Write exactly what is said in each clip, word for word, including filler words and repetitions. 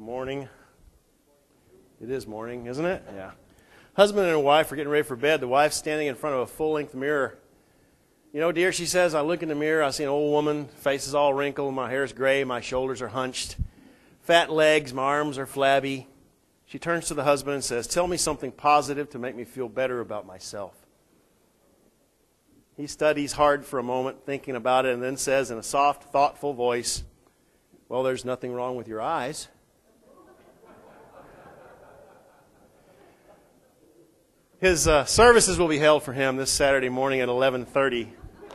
Morning. It is morning, isn't it? Yeah. Husband and wife are getting ready for bed. The wife's standing in front of a full-length mirror. You know, dear, she says, I look in the mirror, I see an old woman, face is all wrinkled, my hair's gray, my shoulders are hunched, fat legs, my arms are flabby. She turns to the husband and says, tell me something positive to make me feel better about myself. He studies hard for a moment, thinking about it, and then says in a soft, thoughtful voice, well, there's nothing wrong with your eyes. His uh, services will be held for him this Saturday morning at eleven thirty.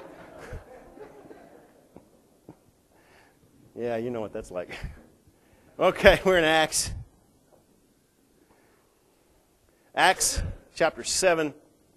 Yeah, you know what that's like. Okay, we're in Acts. Acts chapter seven.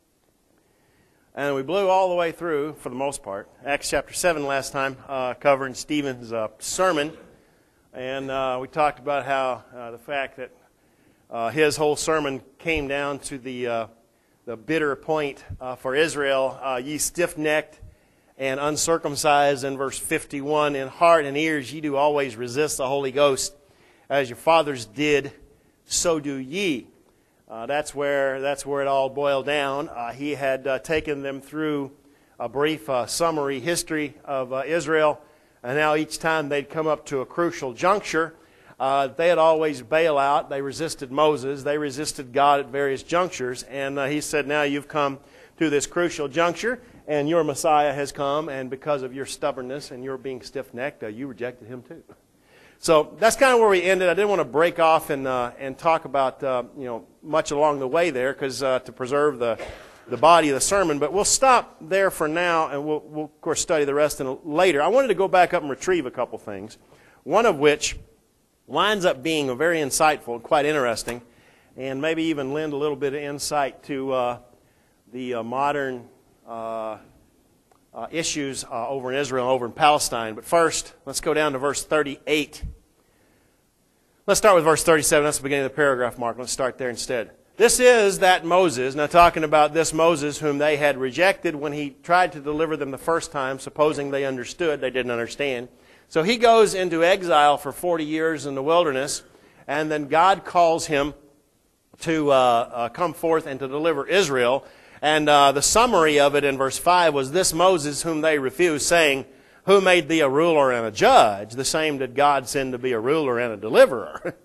And we blew all the way through, for the most part, Acts chapter seven last time, uh, covering Stephen's uh, sermon. And uh, we talked about how uh, the fact that uh, his whole sermon came down to the uh, the bitter point uh, for Israel, uh, ye stiff-necked and uncircumcised, in verse fifty-one, in heart and ears ye do always resist the Holy Ghost, as your fathers did, so do ye. Uh, that's where that's where it all boiled down. Uh, he had uh, taken them through a brief uh, summary history of uh, Israel, and now each time they'd come up to a crucial juncture, uh, they'd always bail out. They resisted Moses. They resisted God at various junctures, and uh, he said, now you've come to this crucial juncture, and your Messiah has come, and because of your stubbornness and your being stiff-necked, uh, you rejected him too. So that's kind of where we ended. I didn't want to break off and uh, and talk about uh, you know much along the way there, because uh, to preserve the the body of the sermon. But we'll stop there for now, and we'll, we'll of course study the rest in a, later. I wanted to go back up and retrieve a couple things, one of which winds up being very insightful and quite interesting, and maybe even lend a little bit of insight to uh, the uh, modern uh, uh, issues uh, over in Israel and over in Palestine. But first, let's go down to verse thirty-eight. Let's start with verse thirty-seven. That's the beginning of the paragraph, Mark. Let's start there instead. This is that Moses, now talking about this Moses whom they had rejected when he tried to deliver them the first time, supposing they understood. They didn't understand. So he goes into exile for forty years in the wilderness, and then God calls him to uh, uh, come forth and to deliver Israel. And uh, the summary of it in verse five was, this Moses whom they refused, saying, who made thee a ruler and a judge? The same did God send to be a ruler and a deliverer.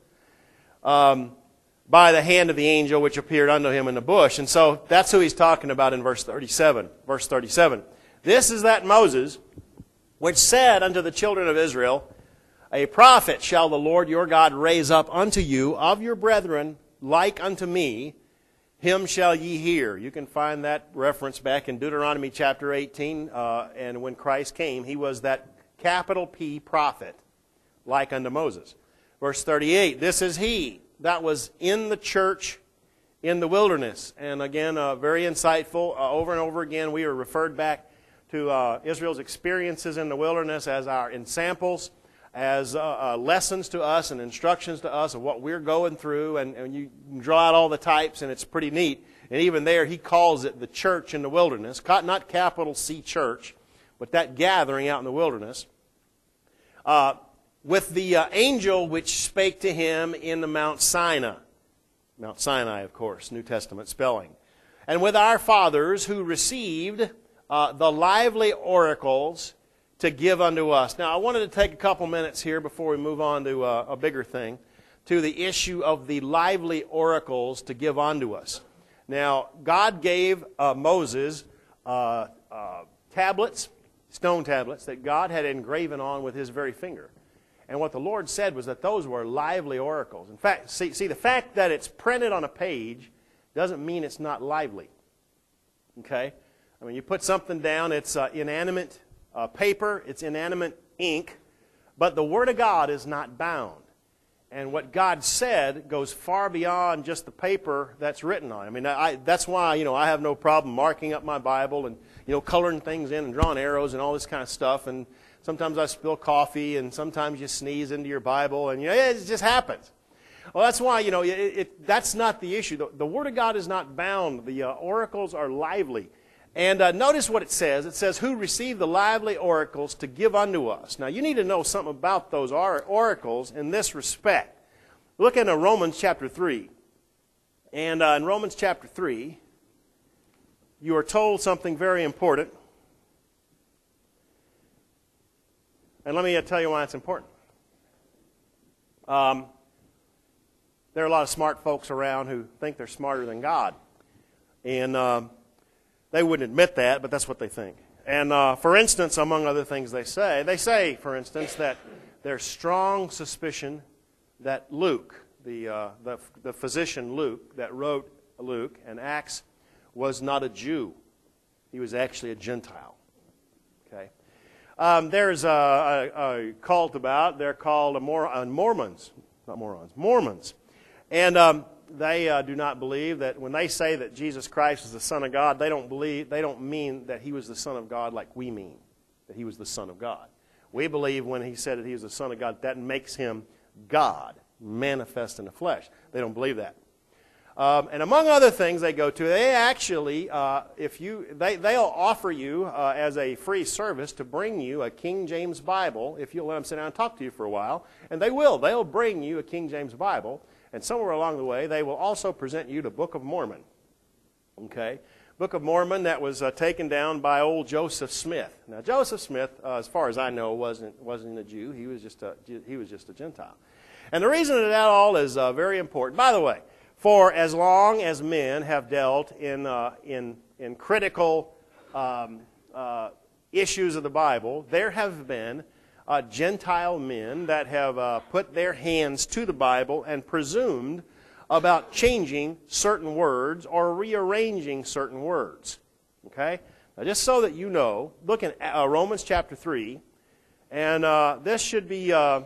um, by the hand of the angel which appeared unto him in the bush. And so that's who he's talking about in verse thirty-seven. Verse thirty-seven. This is that Moses which said unto the children of Israel, a prophet shall the Lord your God raise up unto you of your brethren like unto me, him shall ye hear. You can find that reference back in Deuteronomy chapter eighteen. Uh, and when Christ came, he was that capital P prophet, like unto Moses. Verse thirty-eight, this is he that was in the church in the wilderness. And again, uh, very insightful. Uh, over and over again, we are referred back to uh, Israel's experiences in the wilderness as our ensamples, as uh, uh, lessons to us and instructions to us of what we're going through, and, and you can draw out all the types, and it's pretty neat. And even there, he calls it the church in the wilderness, not capital C church, but that gathering out in the wilderness, uh, with the uh, angel which spake to him in the Mount Sinai. Mount Sinai, of course, New Testament spelling. And with our fathers who received uh, the lively oracles to give unto us. Now, I wanted to take a couple minutes here before we move on to uh, a bigger thing, to the issue of the lively oracles to give unto us. Now, God gave uh, Moses uh, uh, tablets, stone tablets, that God had engraven on with his very finger. And what the Lord said was that those were lively oracles. In fact, see, see the fact that it's printed on a page doesn't mean it's not lively. Okay? I mean, you put something down, it's uh, inanimate Uh, paper, it's inanimate ink, but the Word of God is not bound. And what God said goes far beyond just the paper that's written on. I mean, I, that's why, you know, I have no problem marking up my Bible and, you know, coloring things in and drawing arrows and all this kind of stuff. And sometimes I spill coffee, and sometimes you sneeze into your Bible, and, you know, it just happens. Well, that's why, you know, it, it, that's not the issue. The, the Word of God is not bound. The uh, oracles are lively. And uh, notice what it says. It says, who received the lively oracles to give unto us. Now, you need to know something about those or- oracles in this respect. Look into Romans chapter three. And uh, in Romans chapter three, you are told something very important. And let me uh, tell you why it's important. Um, there are a lot of smart folks around who think they're smarter than God. And um, they wouldn't admit that, but that's what they think. And uh, for instance, among other things they say, they say, for instance, that there's strong suspicion that Luke, the, uh, the, the physician Luke that wrote Luke and Acts, was not a Jew. He was actually a Gentile. Okay. Um, there's a, a, a cult about, they're called a Mor- uh, Mormons, not morons, Mormons. And um, they uh, do not believe that when they say that Jesus Christ is the Son of God, they don't believe, they don't mean that he was the Son of God like we mean, that he was the Son of God. We believe when he said that he was the Son of God, that makes him God, manifest in the flesh. They don't believe that. Um, and among other things they go to, they actually, uh, if you, they, they'll offer you uh, as a free service to bring you a King James Bible if you'll let them sit down and talk to you for a while. And they will. They'll bring you a King James Bible. And somewhere along the way, they will also present you the Book of Mormon. Okay? Book of Mormon that was uh, taken down by old Joseph Smith. Now, Joseph Smith, uh, as far as I know, wasn't wasn't a Jew. He was just a he was just a Gentile. And the reason that that all is uh, very important. By the way, for as long as men have dealt in uh, in in critical um, uh, issues of the Bible, there have been Uh, Gentile men that have uh, put their hands to the Bible and presumed about changing certain words or rearranging certain words. Okay? Now, just so that you know, look at uh, Romans chapter three, and uh, this should be uh,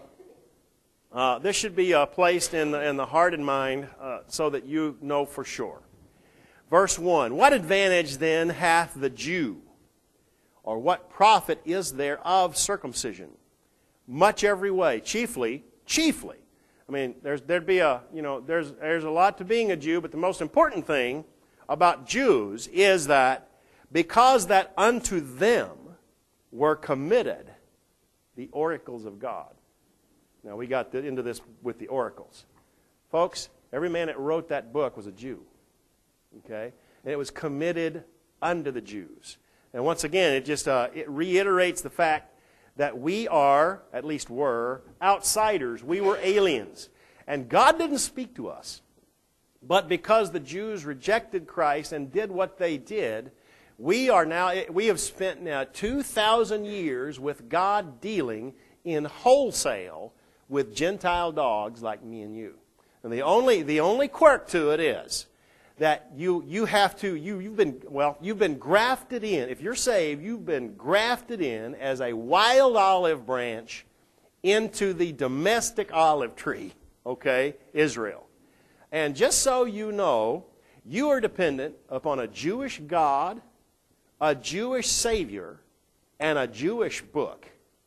uh, this should be uh, placed in the, in the heart and mind uh, so that you know for sure. Verse one: What advantage then hath the Jew, or what profit is there of circumcision? Much every way, chiefly, chiefly. I mean, there's, there'd be a, you know, there's, there's a lot to being a Jew, but the most important thing about Jews is that because that unto them were committed the oracles of God. Now, we got into this with the oracles. Folks, every man that wrote that book was a Jew. Okay? And it was committed unto the Jews. And once again, it just uh, it reiterates the fact that we are, at least were, outsiders. We were aliens. And God didn't speak to us. But because the Jews rejected Christ and did what they did, we are now, we have spent now two thousand years with God dealing in wholesale with Gentile dogs like me and you. And the only, the only quirk to it is that you, you have to, you, you've been, well, you've been grafted in. If you're saved, you've been grafted in as a wild olive branch into the domestic olive tree, okay, Israel. And just so you know, you are dependent upon a Jewish God, a Jewish Savior, and a Jewish book.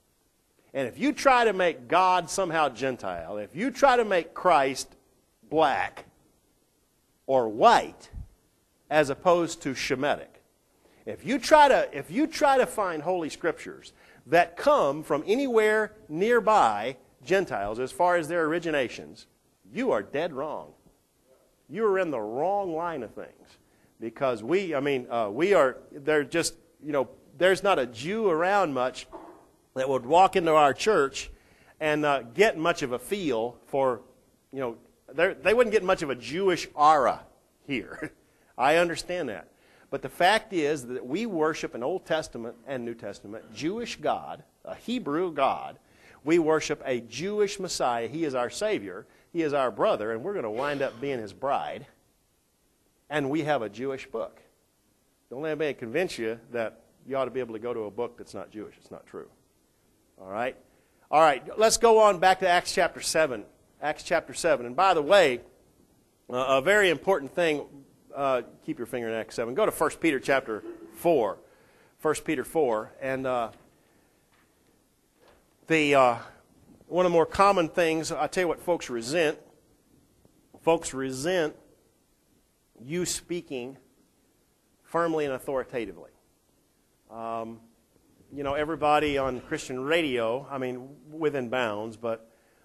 And if you try to make God somehow Gentile, if you try to make Christ black, or white, as opposed to Shemitic. If you try to, if you try to find Holy Scriptures that come from anywhere nearby Gentiles, as far as their originations, you are dead wrong. You are in the wrong line of things. Because we, I mean, uh, we are, they're just, you know, there's not a Jew around much that would walk into our church and uh, get much of a feel for, you know, they wouldn't get much of a Jewish aura here. I understand that. But the fact is that we worship an Old Testament and New Testament Jewish God, a Hebrew God. We worship a Jewish Messiah. He is our Savior. He is our brother, and we're going to wind up being his bride. And we have a Jewish book. Don't let anybody convince you that you ought to be able to go to a book that's not Jewish. It's not true. All right? All right, let's go on back to Acts chapter seven. Acts chapter seven. And by the way, uh, a very important thing, uh, keep your finger in Acts seven. Go to First Peter chapter four. First Peter four. And uh, the uh, one of the more common things, I'll tell you what folks resent. Folks resent you speaking firmly and authoritatively. Um, you know, everybody on Christian radio, I mean, within bounds, but a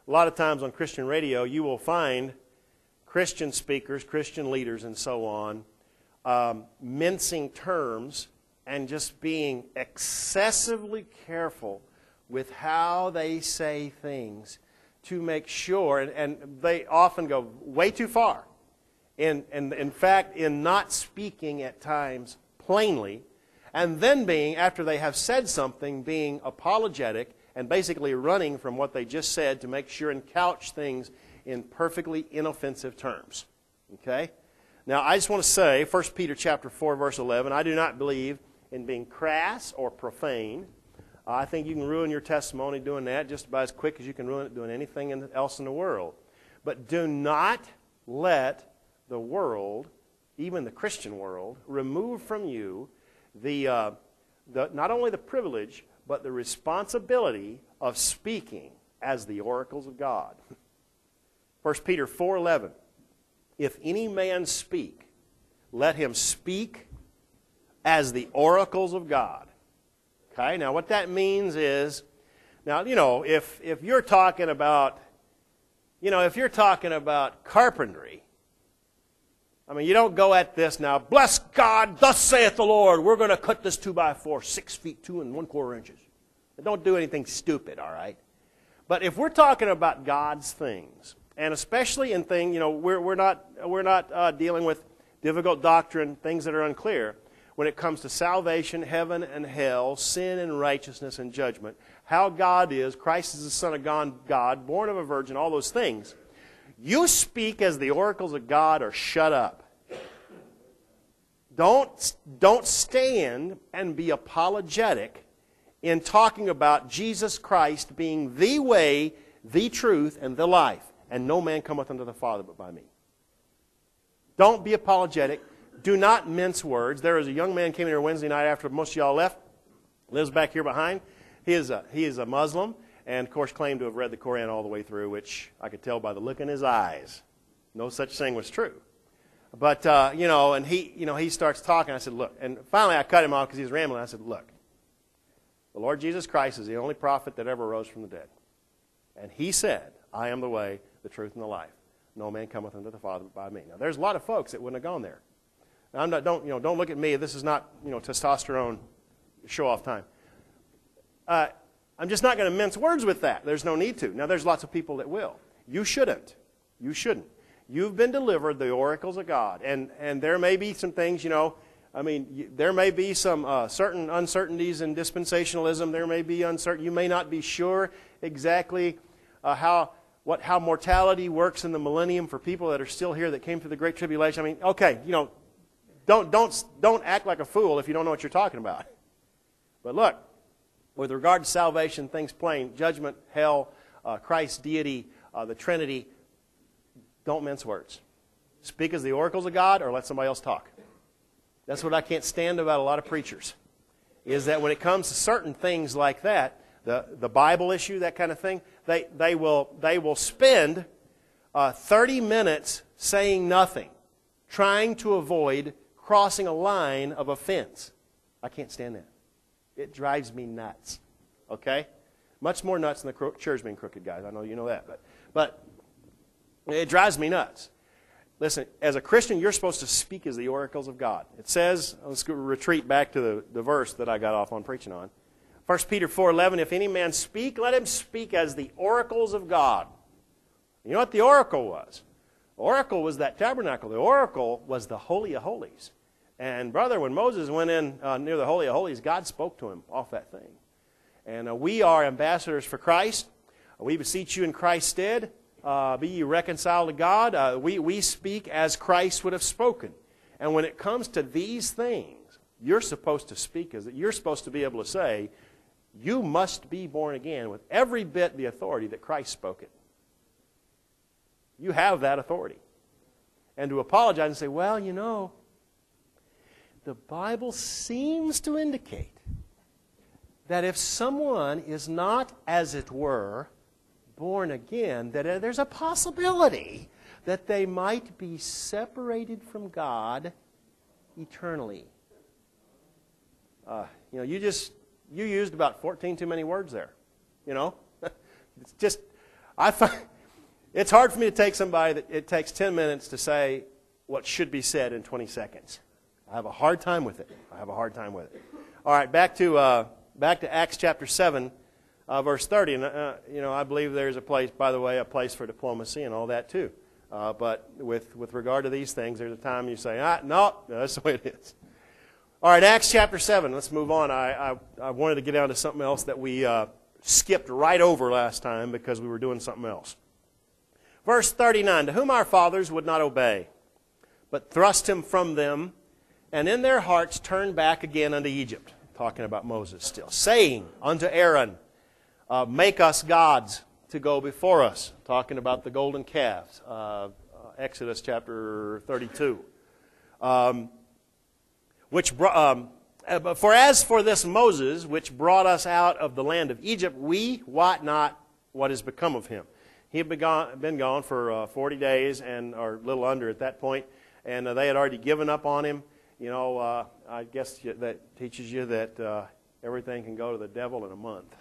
a lot of times on Christian radio, you will find Christian speakers, Christian leaders, and so on, um, mincing terms and just being excessively careful with how they say things to make sure, and, and they often go way too far. In, in, in fact, in not speaking at times plainly, and then being, after they have said something, being apologetic and basically running from what they just said to make sure and couch things in perfectly inoffensive terms. Okay? Now, I just want to say, First Peter chapter four, verse eleven, I do not believe in being crass or profane. Uh, I think you can ruin your testimony doing that just about as quick as you can ruin it doing anything in, else in the world. But do not let the world, even the Christian world, remove from you the, uh, the not only the privilege, but the responsibility of speaking as the oracles of God. First Peter four eleven, if any man speak, let him speak as the oracles of God. Okay, now what that means is, now, you know, if, if you're talking about, you know, if you're talking about carpentry, I mean, you don't go at this now, bless God, thus saith the Lord, we're going to cut this two by four, six feet two and one quarter inches. Don't do anything stupid, all right? But if we're talking about God's things, and especially in things, you know, we're, we're not, we're not uh, dealing with difficult doctrine, things that are unclear. When it comes to salvation, heaven and hell, sin and righteousness and judgment, how God is, Christ is the Son of God, born of a virgin, all those things, you speak as the oracles of God or shut up. Don't, don't stand and be apologetic in talking about Jesus Christ being the way, the truth, and the life. And no man cometh unto the Father but by me. Don't be apologetic. Do not mince words. There was a young man came in here Wednesday night after most of y'all left. Lives back here behind. He is a, he is a Muslim and, of course, claimed to have read the Koran all the way through, which I could tell by the look in his eyes. No such thing was true. But, uh, you know, and he, you know, he starts talking. I said, look. And finally I cut him off because he was rambling. I said, look. The Lord Jesus Christ is the only prophet that ever rose from the dead. And he said, I am the way, the truth, and the life. No man cometh unto the Father but by me. Now, there's a lot of folks that wouldn't have gone there. Now, I'm not, don't, you know, don't look at me. This is not, you know, testosterone show-off time. Uh, I'm just not going to mince words with that. There's no need to. Now, there's lots of people that will. You shouldn't. You shouldn't. You've been delivered the oracles of God. And, and there may be some things, you know, I mean, you, there may be some uh, certain uncertainties in dispensationalism. There may be uncertain. You may not be sure exactly uh, how what how mortality works in the millennium for people that are still here that came through the Great Tribulation. I mean, okay, you know, don't don't don't act like a fool if you don't know what you're talking about. But look, with regard to salvation, things plain: judgment, hell, uh, Christ's deity, uh, the Trinity. Don't mince words. Speak as the oracles of God, or let somebody else talk. That's what I can't stand about a lot of preachers, is that when it comes to certain things like that, the, the Bible issue, that kind of thing, they, they, will, they will spend uh, thirty minutes saying nothing, trying to avoid crossing a line of offense. I can't stand that. It drives me nuts. Okay? Much more nuts than the cro- church being crooked, guys. I know you know that. But, but it drives me nuts. Listen, as a Christian, you're supposed to speak as the oracles of God. It says, let's go retreat back to the, the verse that I got off on preaching on. First Peter four eleven, if any man speak, let him speak as the oracles of God. You know what the oracle was? The oracle was that tabernacle. The oracle was the Holy of Holies. And brother, when Moses went in uh, near the Holy of Holies, God spoke to him off that thing. And uh, we are ambassadors for Christ. We beseech you in Christ's stead. Uh, be ye reconciled to God. Uh, we, we speak as Christ would have spoken. And when it comes to these things, you're supposed to speak as you're supposed to be able to say, you must be born again with every bit the authority that Christ spoke it. You have that authority. And to apologize and say, well, you know, the Bible seems to indicate that if someone is not, as it were, born again, that there's a possibility that they might be separated from God eternally. Uh, you know, you just, you used about fourteen too many words there. You know? It's just, I find it's hard for me to take somebody that it takes ten minutes to say what should be said in twenty seconds. I have a hard time with it. I have a hard time with it. All right, back to uh, back to Acts chapter seven, uh, verse thirty. And uh, you know, I believe there's a place, by the way, a place for diplomacy and all that too. Uh, but with with regard to these things, there's a time you say, ah, no, that's the way it is. All right, Acts chapter seven. Let's move on. I I, I wanted to get down to something else that we uh, skipped right over last time because we were doing something else. Verse thirty-nine, to whom our fathers would not obey, but thrust him from them, and in their hearts turned back again unto Egypt. Talking about Moses still. Saying unto Aaron, uh, make us gods to go before us. Talking about the golden calves. Uh, uh, Exodus chapter thirty-two. Um, which brought... Um, for as for this Moses, which brought us out of the land of Egypt, we wot not what is become of him. He had been gone, been gone for uh, forty days, and or a little under at that point, and uh, they had already given up on him. You know, uh, I guess that teaches you that uh, everything can go to the devil in a month,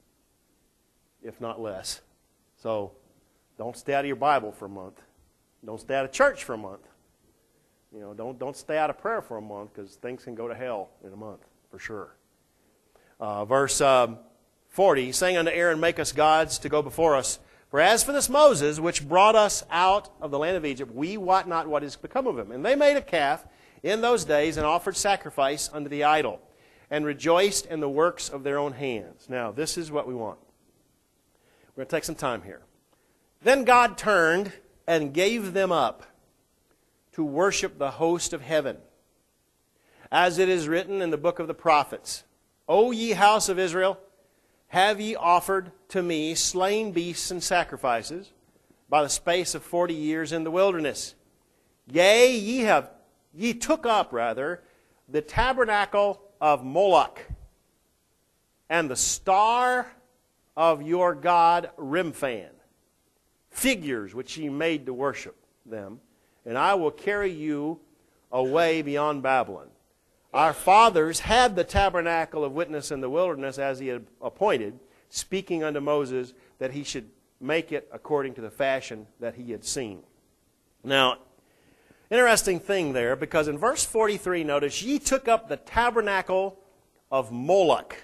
if not less. So don't stay out of your Bible for a month. Don't stay out of church for a month. You know, don't don't stay out of prayer for a month, because things can go to hell in a month for sure. Uh, verse um, forty, saying unto Aaron, make us gods to go before us. For as for this Moses, which brought us out of the land of Egypt, we wot not what is become of him. And they made a calf in those days and offered sacrifice unto the idol, and rejoiced in the works of their own hands. Now, this is what we want. We're going to take some time here. Then God turned and gave them up to worship the host of heaven. As it is written in the book of the prophets, O ye house of Israel, have ye offered to me slain beasts and sacrifices by the space of forty years in the wilderness? Yea, ye have ye took up, rather, the tabernacle of Moloch, and the star of your god Remphan, figures which ye made to worship them, and I will carry you away beyond Babylon. Our fathers had the tabernacle of witness in the wilderness as he had appointed, speaking unto Moses that he should make it according to the fashion that he had seen. Now, interesting thing there, because in verse forty-three, notice, ye took up the tabernacle of Moloch.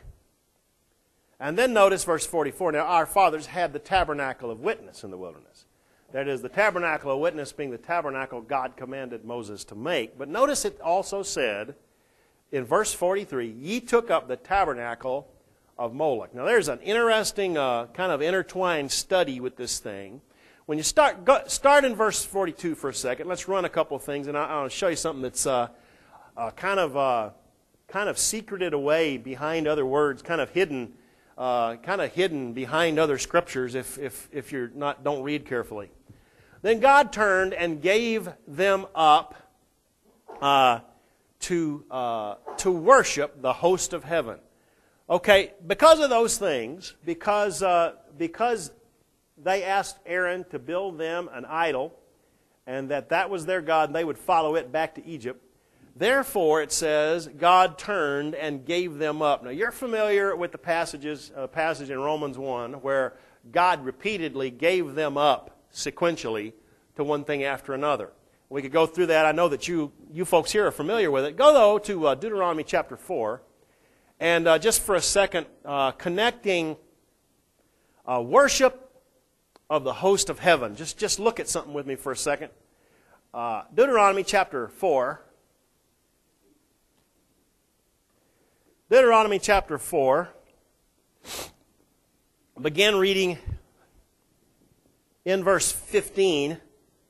And then notice verse forty-four, now our fathers had the tabernacle of witness in the wilderness. That is, the tabernacle of witness being the tabernacle God commanded Moses to make. But notice it also said in verse forty-three, ye took up the tabernacle of Moloch. Now there's an interesting uh, kind of intertwined study with this thing. When you start go, start in verse forty-two for a second, let's run a couple of things, and I, I want to show you something that's uh, uh, kind of uh, kind of secreted away behind other words, kind of hidden, uh, kind of hidden behind other scriptures if if if you're not don't read carefully. Then God turned and gave them up uh, to uh, to worship the host of heaven. Okay, because of those things, because uh, because they asked Aaron to build them an idol, and that that was their God, and they would follow it back to Egypt. Therefore, it says, God turned and gave them up. Now, you're familiar with the passages, uh, passage in Romans one where God repeatedly gave them up sequentially to one thing after another. We could go through that. I know that you you folks here are familiar with it. Go, though, to uh, Deuteronomy chapter four. And uh, just for a second, uh, connecting uh, worship of the host of heaven. Just, just look at something with me for a second. Uh, Deuteronomy chapter four. Deuteronomy chapter four. Begin reading in verse fifteen.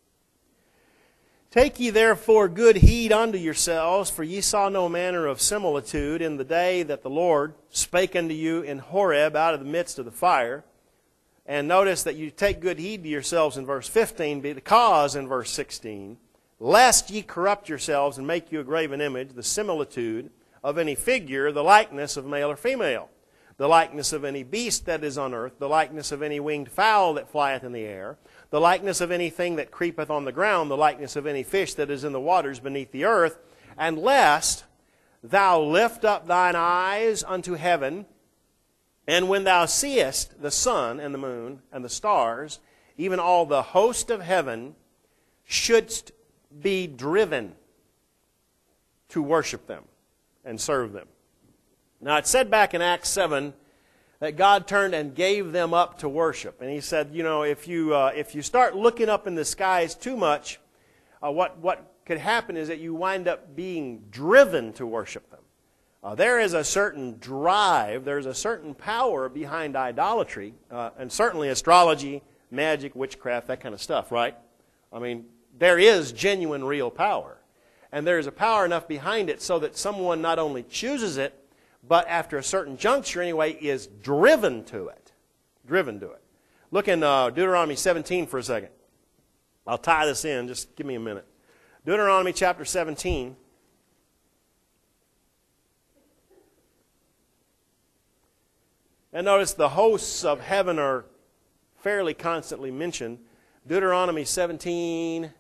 Take ye therefore good heed unto yourselves, for ye saw no manner of similitude in the day that the Lord spake unto you in Horeb out of the midst of the fire. And notice that you take good heed to yourselves in verse fifteen, because in verse sixteen, lest ye corrupt yourselves and make you a graven image, the similitude of any figure, the likeness of male or female, the likeness of any beast that is on earth, the likeness of any winged fowl that flieth in the air, the likeness of anything that creepeth on the ground, the likeness of any fish that is in the waters beneath the earth, and lest thou lift up thine eyes unto heaven, And when thou seest the sun and the moon and the stars, even all the host of heaven, shouldst be driven to worship them and serve them. Now it said back in Acts seven that God turned and gave them up to worship. And he said, you know, if you uh, if you start looking up in the skies too much, uh, what, what could happen is that you wind up being driven to worship them. Uh, there is a certain drive, there's a certain power behind idolatry, uh, and certainly astrology, magic, witchcraft, that kind of stuff, right? I mean, there is genuine real power. And there is a power enough behind it so that someone not only chooses it, but after a certain juncture anyway, is driven to it. Driven to it. Look in uh, Deuteronomy seventeen for a second. I'll tie this in, just give me a minute. Deuteronomy chapter seventeen. And notice the hosts of heaven are fairly constantly mentioned. Deuteronomy seventeen,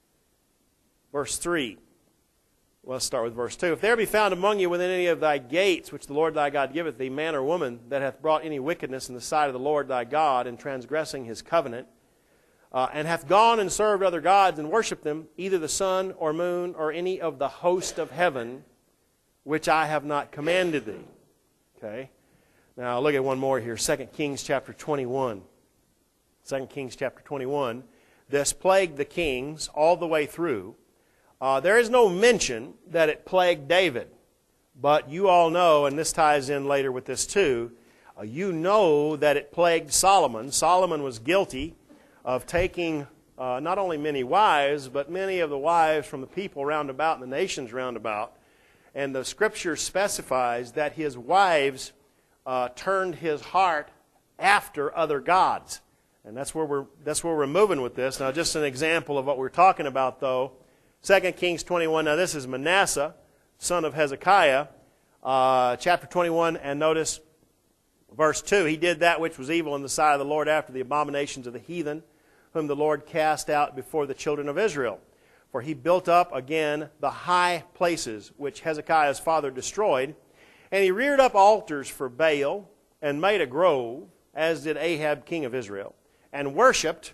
verse three. Let's start with verse two. If there be found among you within any of thy gates, which the Lord thy God giveth thee, man or woman, that hath brought any wickedness in the sight of the Lord thy God, in transgressing his covenant, uh, and hath gone and served other gods and worshipped them, either the sun or moon or any of the host of heaven, which I have not commanded thee. Okay. Now look at one more here. Second Kings chapter twenty-one. Second Kings chapter twenty-one. This plagued the kings all the way through. Uh, there is no mention that it plagued David. But you all know, and this ties in later with this too, uh, you know that it plagued Solomon. Solomon was guilty of taking uh, not only many wives, but many of the wives from the people round about and the nations round about. And the Scripture specifies that his wives uh, turned his heart after other gods. And that's where we're that's where we're moving with this. Now, just an example of what we're talking about, though. Second Kings twenty-one. Now, this is Manasseh, son of Hezekiah, uh, chapter twenty-one, and notice verse two. He did that which was evil in the sight of the Lord after the abominations of the heathen, whom the Lord cast out before the children of Israel. For he built up again the high places which Hezekiah's father destroyed, and he reared up altars for Baal, and made a grove, as did Ahab king of Israel, and worshipped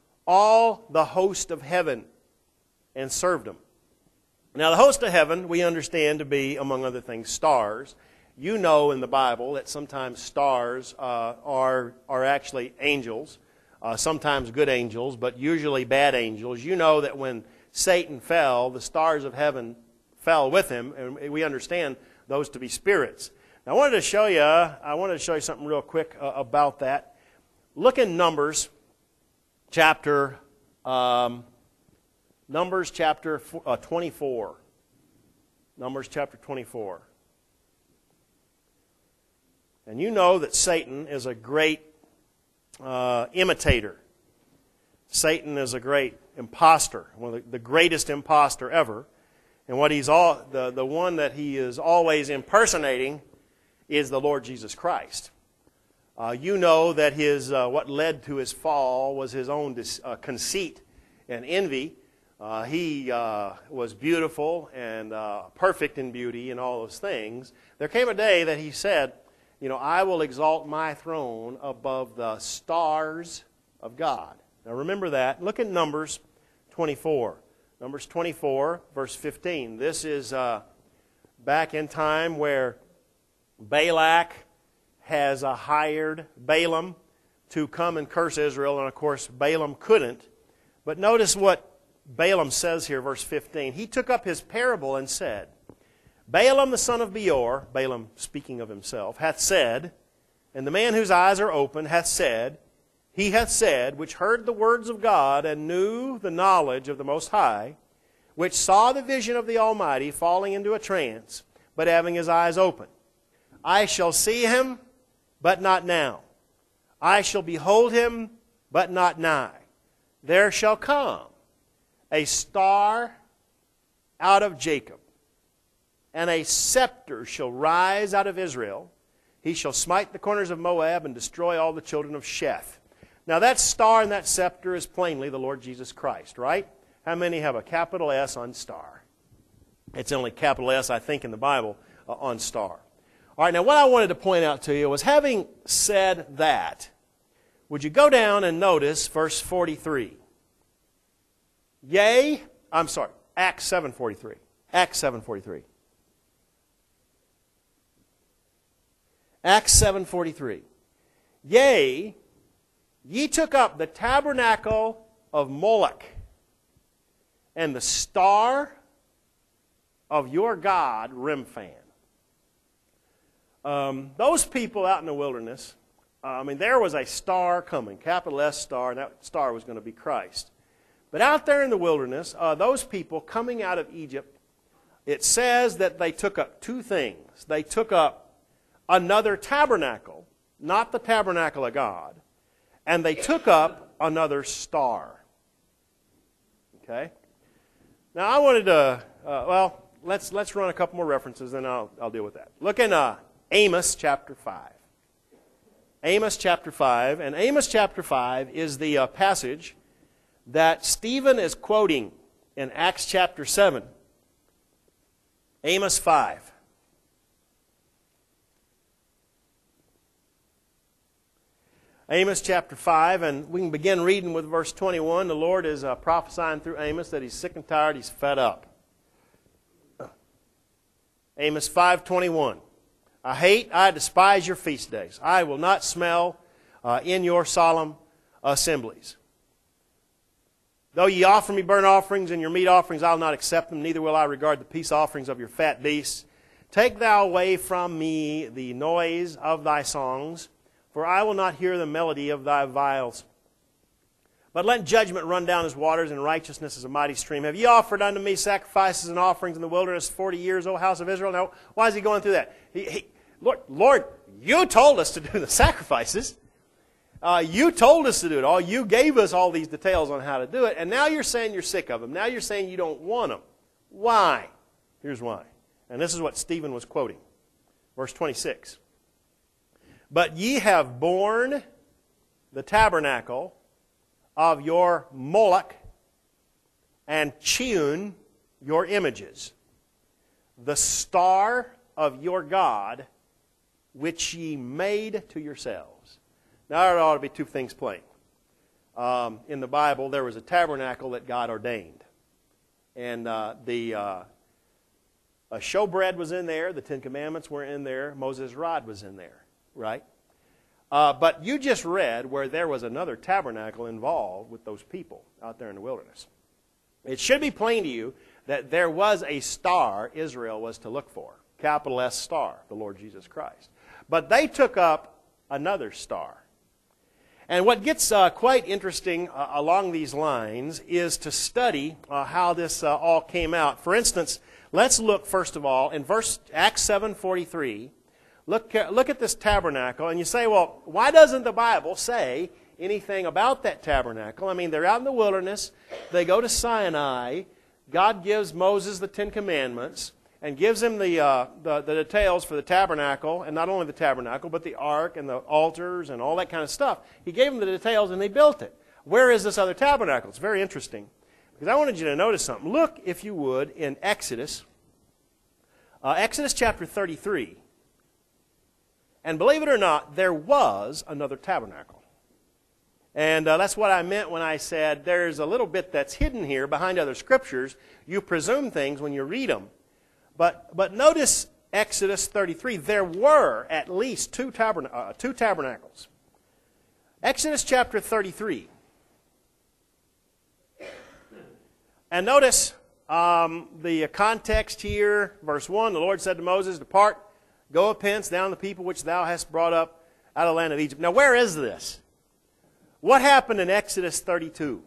all the host of heaven, and served them. Now, the host of heaven we understand to be, among other things, stars. You know in the Bible that sometimes stars uh, are, are actually angels, uh, sometimes good angels, but usually bad angels. You know that when Satan fell, the stars of heaven fell with him, and we understand those to be spirits. Now, I wanted to show you, I wanted to show you something real quick uh, about that. Look in Numbers chapter um, Numbers chapter uh, twenty-four. Numbers chapter twenty-four. And you know that Satan is a great uh, imitator. Satan is a great imposter, one of the, the greatest imposter ever. And what he's all the, the one that he is always impersonating is the Lord Jesus Christ. Uh, you know that his uh, what led to his fall was his own dis, uh, conceit and envy. Uh, he uh, was beautiful and uh, perfect in beauty and all those things. There came a day that he said, you know, I will exalt my throne above the stars of God. Now remember that. Look at Numbers twenty-four. Numbers twenty-four, verse fifteen. This is uh, back in time where Balak has uh, hired Balaam to come and curse Israel. And of course, Balaam couldn't. But notice what Balaam says here, verse fifteen. He took up his parable and said, Balaam the son of Beor, Balaam speaking of himself, hath said, and the man whose eyes are open hath said, he hath said, which heard the words of God and knew the knowledge of the Most High, which saw the vision of the Almighty falling into a trance, but having his eyes open. I shall see him, but not now. I shall behold him, but not nigh. There shall come a star out of Jacob, and a scepter shall rise out of Israel. He shall smite the corners of Moab and destroy all the children of Sheth. Now that star and that scepter is plainly the Lord Jesus Christ, right? How many have a capital S on star? It's only capital S, I think, in the Bible uh, on star. All right, now what I wanted to point out to you was, having said that, would you go down and notice verse forty-three? Yea, I'm sorry, Acts seven forty-three. Acts seven forty-three. Acts seven forty-three. Yea, ye took up the tabernacle of Moloch and the star of your god Remphan. Um, those people out in the wilderness, uh, I mean, there was a star coming, capital S star, and that star was going to be Christ. But out there in the wilderness, uh, those people coming out of Egypt, it says that they took up two things. They took up another tabernacle, not the tabernacle of God, and they took up another star. Okay? Now I wanted to, uh, well, let's let's run a couple more references, then I'll I'll deal with that. Look in uh, Amos chapter five. Amos chapter five, and Amos chapter five is the uh, passage that Stephen is quoting in Acts chapter seven. Amos five. Amos chapter five, and we can begin reading with verse twenty-one. The Lord is uh, prophesying through Amos that he's sick and tired, he's fed up. Amos five twenty-one. I hate, I despise your feast days. I will not smell uh, in your solemn assemblies. Though ye offer me burnt offerings and your meat offerings, I will not accept them, neither will I regard the peace offerings of your fat beasts. Take thou away from me the noise of thy songs, for I will not hear the melody of thy viols. But let judgment run down as waters, and righteousness as a mighty stream. Have ye offered unto me sacrifices and offerings in the wilderness forty years, O house of Israel? Now, why is he going through that? He, he, Lord, Lord, you told us to do the sacrifices. Uh, you told us to do it all. You gave us all these details on how to do it. And now you're saying you're sick of them. Now you're saying you don't want them. Why? Here's why. And this is what Stephen was quoting. Verse twenty-six. But ye have borne the tabernacle of your Moloch and Chiun, your images, the star of your God, which ye made to yourselves. Now there ought to be two things plain. Um, in the Bible, there was a tabernacle that God ordained. And uh, the uh, a showbread was in there, the Ten Commandments were in there, Moses' rod was in there, right? Uh, but you just read where there was another tabernacle involved with those people out there in the wilderness. It should be plain to you that there was a star Israel was to look for. Capital S star, the Lord Jesus Christ. But they took up another star. And what gets uh, quite interesting uh, along these lines is to study uh, how this uh, all came out. For instance, let's look first of all in verse Acts seven forty-three. Look, look at this tabernacle, and you say, well, why doesn't the Bible say anything about that tabernacle? I mean, they're out in the wilderness. They go to Sinai. God gives Moses the Ten Commandments and gives him the, uh, the, the details for the tabernacle, and not only the tabernacle, but the ark and the altars and all that kind of stuff. He gave them the details, and they built it. Where is this other tabernacle? It's very interesting, because I wanted you to notice something. Look, if you would, in Exodus, uh, Exodus chapter thirty-three. And believe it or not, there was another tabernacle. And uh, that's what I meant when I said there's a little bit that's hidden here behind other scriptures. You presume things when you read them. But, but notice Exodus thirty-three. There were at least two, taberna- uh, two tabernacles. Exodus chapter thirty-three. And notice um, the context here. Verse one, the Lord said to Moses, depart. Go up hence down the people which thou hast brought up out of the land of Egypt. Now, where is this? What happened in Exodus thirty-two?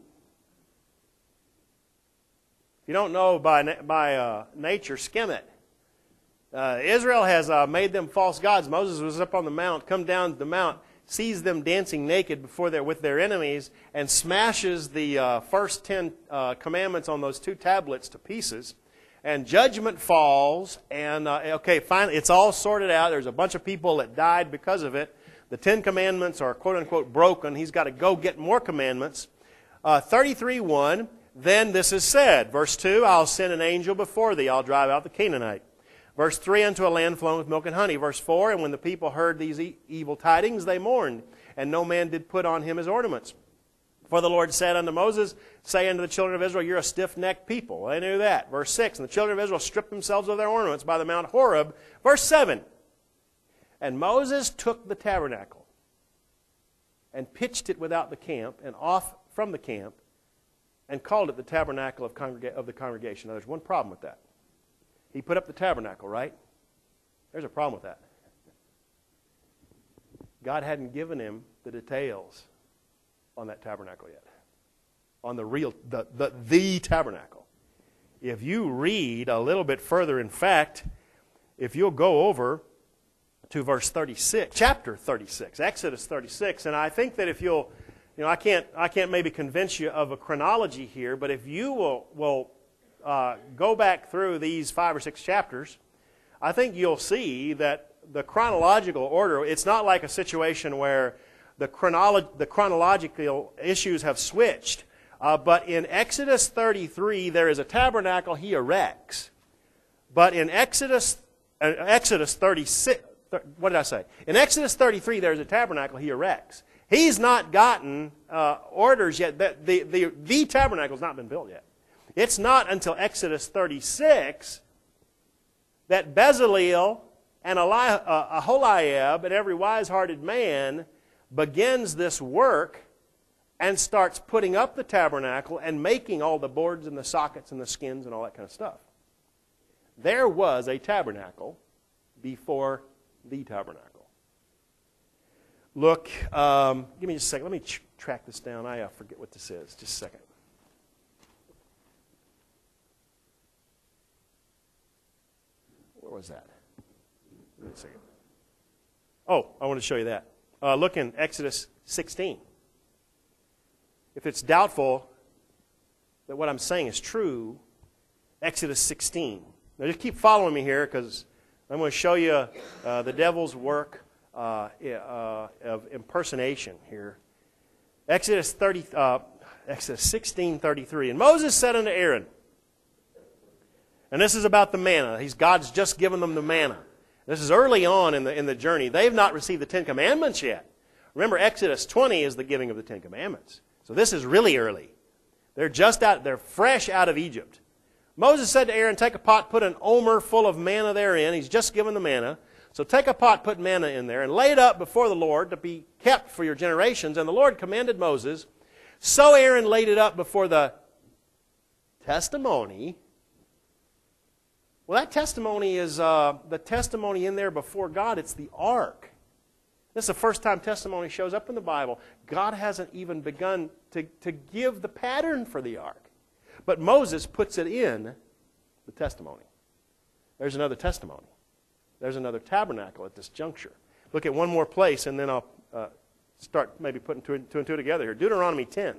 If you don't know by, by uh, nature, skim it. Uh, Israel has uh, made them false gods. Moses was up on the mount, come down the mount, sees them dancing naked before their, with their enemies, and smashes the uh, first ten uh, commandments on those two tablets to pieces. And judgment falls, and uh, okay, finally, it's all sorted out. There's a bunch of people that died because of it. The Ten Commandments are quote-unquote broken. He's got to go get more commandments. Uh, thirty-three one, then this is said. Verse two, I'll send an angel before thee. I'll drive out the Canaanite. Verse three, unto a land flowing with milk and honey. Verse four, and when the people heard these e- evil tidings, they mourned, and no man did put on him his ornaments. For the Lord said unto Moses, say unto the children of Israel, you're a stiff-necked people. They knew that. Verse six, and the children of Israel stripped themselves of their ornaments by the Mount Horeb. Verse seven, and Moses took the tabernacle and pitched it without the camp and off from the camp and called it the tabernacle of, congrega- of the congregation. Now, there's one problem with that. He put up the tabernacle, right? There's a problem with that. God hadn't given him the details on that tabernacle yet. On the real, the, the, the tabernacle. If you read a little bit further, in fact, if you'll go over to verse thirty-six, chapter thirty-six, Exodus thirty-six, and I think that if you'll, you know, I can't, I can't maybe convince you of a chronology here, but if you will, will uh, go back through these five or six chapters, I think you'll see that the chronological order, it's not like a situation where the, chronolo- the chronological issues have switched. Uh, but in Exodus thirty-three, there is a tabernacle he erects. But in Exodus, uh, Exodus thirty-six, th- what did I say? In Exodus thirty-three, there's a tabernacle he erects. He's not gotten uh, orders yet. The, the, the, the tabernacle's not been built yet. It's not until Exodus thirty-six that Bezaleel and Eli- uh, Aholiab and every wise-hearted man begins this work and starts putting up the tabernacle and making all the boards and the sockets and the skins and all that kind of stuff. There was a tabernacle before the tabernacle. Look, um, give me just a second. Let me tr- track this down. I uh, forget what this is. Just a second. Where was that? Wait a second. Oh, I want to show you that. Uh, look in Exodus sixteen. If it's doubtful that what I'm saying is true, Exodus sixteen. Now just keep following me here because I'm going to show you uh, the devil's work uh, uh, of impersonation here. Exodus thirty, uh, Exodus sixteen thirty-three. And Moses said unto Aaron, and this is about the manna. He's God's just given them the manna. This is early on in the in the journey. They've not received the Ten Commandments yet. Remember, Exodus twenty is the giving of the Ten Commandments. So this is really early. They're just out, they're fresh out of Egypt. Moses said to Aaron, take a pot, put an omer full of manna therein. He's just given the manna. So take a pot, put manna in there, and lay it up before the Lord to be kept for your generations. And the Lord commanded Moses. So Aaron laid it up before the testimony. Well, that testimony is uh, the testimony in there before God. It's the ark. This is the first time testimony shows up in the Bible. God hasn't even begun to, to give the pattern for the ark. But Moses puts it in the testimony. There's another testimony. There's another tabernacle at this juncture. Look at one more place, and then I'll uh, start maybe putting two, two and two together here. Deuteronomy ten.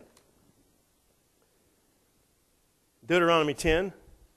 Deuteronomy ten.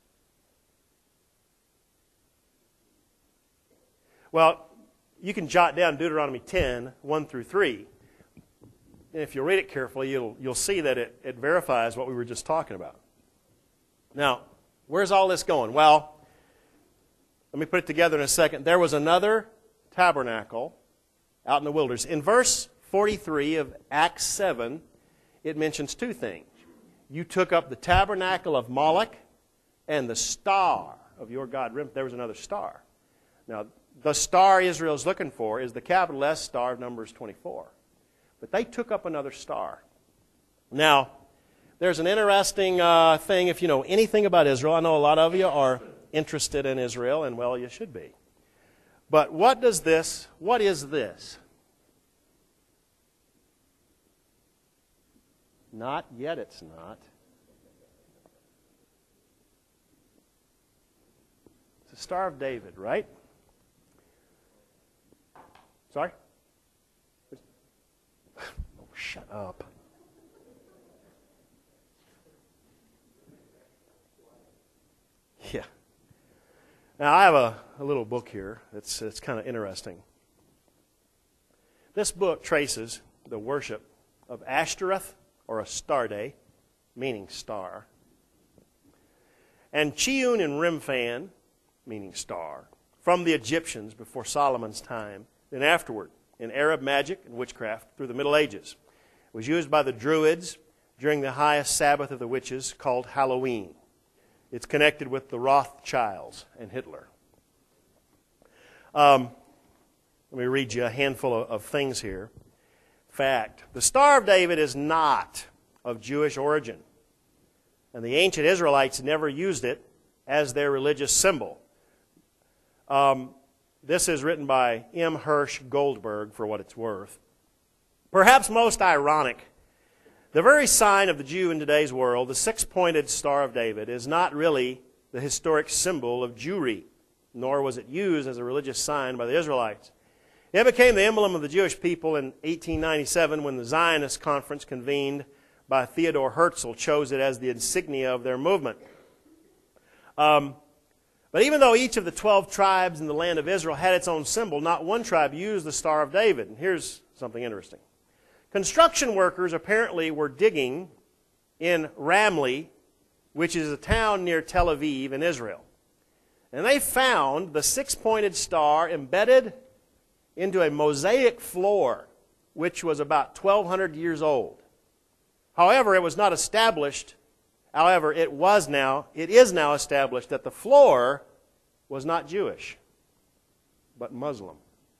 Well, you can jot down Deuteronomy ten, one through three. And if you read it carefully, you'll, you'll see that it, it verifies what we were just talking about. Now, where's all this going? Well, let me put it together in a second. There was another tabernacle out in the wilderness. In verse forty-three of Acts seven, it mentions two things. You took up the tabernacle of Moloch and the star of your god. There was another star. Now, the star Israel's looking for is the capital S star of Numbers twenty-four. But they took up another star. Now, there's an interesting uh, thing if you know anything about Israel. I know a lot of you are interested in Israel, and well, you should be. But what does this, what is this? Not yet, it's not. It's the Star of David, right? Sorry? Oh, shut up. Yeah. Now, I have a, a little book here that's, that's kind of interesting. This book traces the worship of Ashtoreth, or Astarte, meaning star, and Chiun and Remphan, meaning star. from the Egyptians before Solomon's time, then afterward in Arab magic and witchcraft through the Middle Ages. It was used by the Druids during the highest Sabbath of the witches called Halloween. It's connected with the Rothschilds and Hitler. Um, let me read you a handful of, of things here. Fact, the Star of David is not of Jewish origin, and the ancient Israelites never used it as their religious symbol. Um, this is written by M. Hirsch Goldberg, for what it's worth. Perhaps most ironic, the very sign of the Jew in today's world, the six-pointed Star of David, is not really the historic symbol of Jewry, nor was it used as a religious sign by the Israelites. It became the emblem of the Jewish people in eighteen ninety-seven when the Zionist conference convened by Theodor Herzl chose it as the insignia of their movement. Um, but even though each of the twelve tribes in the land of Israel had its own symbol, not one tribe used the Star of David. And here's something interesting. Construction workers apparently were digging in Ramleh, which is a town near Tel Aviv in Israel. And they found the six-pointed star embedded into a mosaic floor, which was about twelve hundred years old. However, it was not established, however, it was now, it is now established that the floor was not Jewish, but Muslim.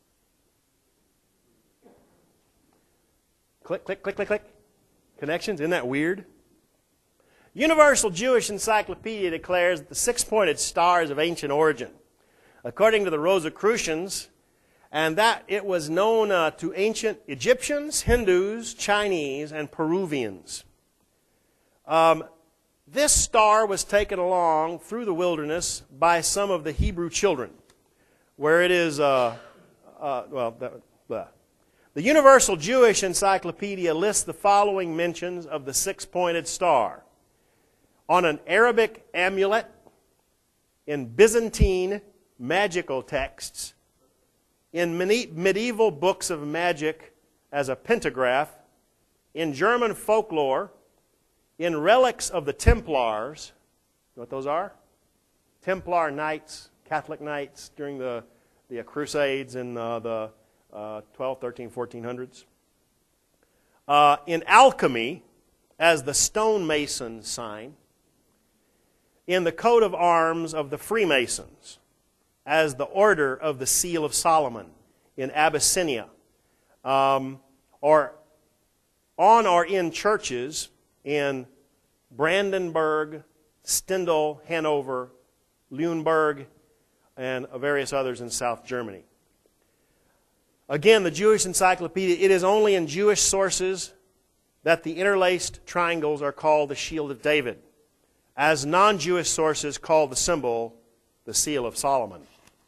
Click, click, click, click, click. Connections, isn't that weird? Universal Jewish Encyclopedia declares that the six-pointed star is of ancient origin. According to the Rosicrucians, and that it was known uh, to ancient Egyptians, Hindus, Chinese, and Peruvians. Um, this star was taken along through the wilderness by some of the Hebrew children, where it is, uh, uh, well, that, blah. The Universal Jewish Encyclopedia lists the following mentions of the six-pointed star. On an Arabic amulet, in Byzantine magical texts, in medieval books of magic as a pentagraph, in German folklore, in relics of the Templars. You know what those are? Templar knights, Catholic knights during the, the Crusades in uh, the uh, twelve, thirteen, fourteen hundreds. Uh, in alchemy, as the stonemason sign. In the coat of arms of the Freemasons, as the Order of the Seal of Solomon in Abyssinia, um, or on or in churches in Brandenburg, Stendal, Hanover, Lüneburg, and various others in South Germany. Again, the Jewish Encyclopedia, it is only in Jewish sources that the interlaced triangles are called the Shield of David, as non-Jewish sources call the symbol the Seal of Solomon.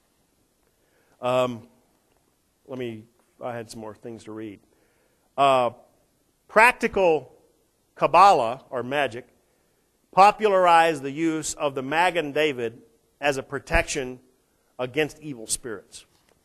Um, let me, I had some more things to read. Uh, practical Kabbalah, or magic, popularized the use of the Magen David as a protection against evil spirits.